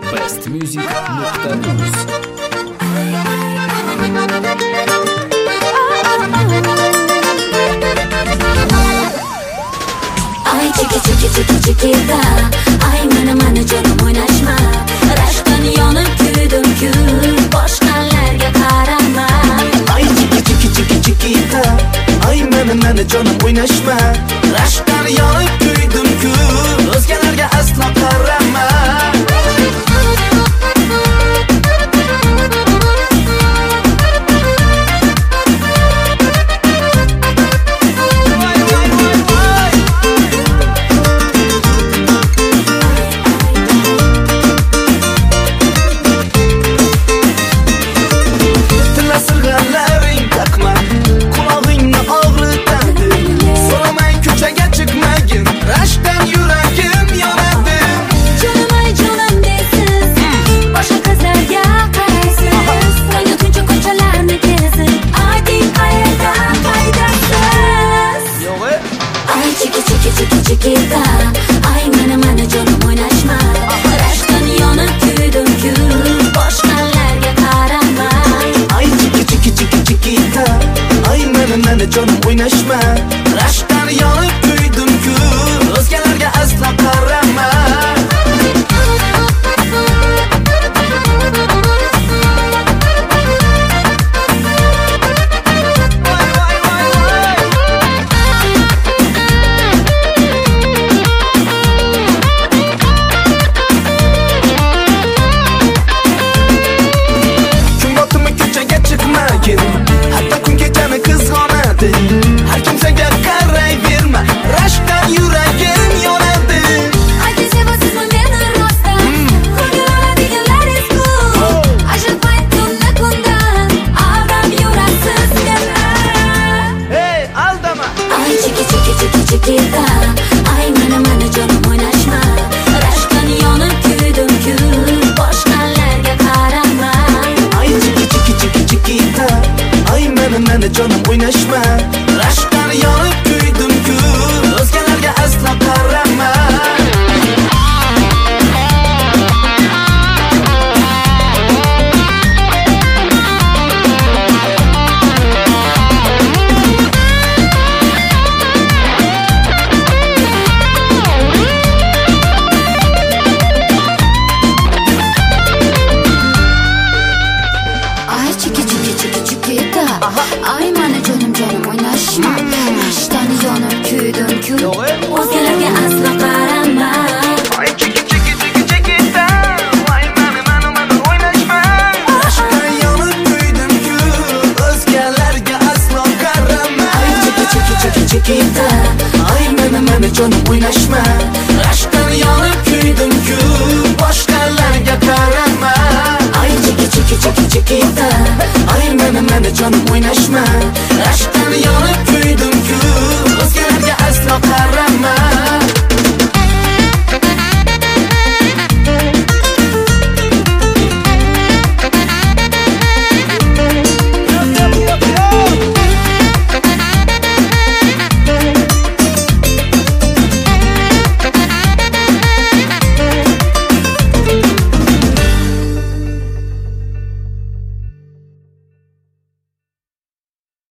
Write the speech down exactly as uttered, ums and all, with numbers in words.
best music nuqta uz. Ay chiki chiki chiki chiki da, ay mana mana canım oynashma. Rashkdan yonib kuydim ku, boshqalarga qarama. Ay chiki chiki chiki chiki da, ay mana mana canım oynashma. Rashkdan yonib kuydim ku, o'zgalarga aslo qarama. Chikita, ay mana mana canım oynashma. Rashkdan yonib kuydim ku, boshqalarga qarama. Ay chiki chiki chiki chikita, ay mana mana canım oynashma. Rashkdan yonib kuydim ku, o'zgalarga aslo qarama. Hatta kun kechani qizg'onadi. Har kimsaga qarayverma, rashkdan yuragim yonadi. Ayting sevasizmi meni rostdan, ko'ngil oladiganlar esku. Ajralmay kundan kundan, aldab yurasiz meni. Hey, aldama. Ay chiki chiki chiki chiki da, ay mana mana canım oynashma. Rashkdan yonib kuydim ku, boshqalarga qarama. Ay chiki chiki chiki chiki da, ay mana mana canım oynashma. Rashkdan yonib kuydim ku, o'zgalarga aslo qarama. Ay chiki chiki chiki chiki da, ay mana canım canım oynashma. Rashkdan yonib kuydim ku, o'zgalarga aslo qarama. Ay chiki chiki chiki chiki da, ay mana mana mana oynashma. Rashkdan yonib kuydim ku, o'zgalarga aslo qarama. Ay chiki chiki chiki chiki da, ay mana mana canım oynashma. Rashkdan yonib kuydim ku, boshqalarga qarama. Ay chiki chiki chiki chiki da, ay mana mana canım oynashma.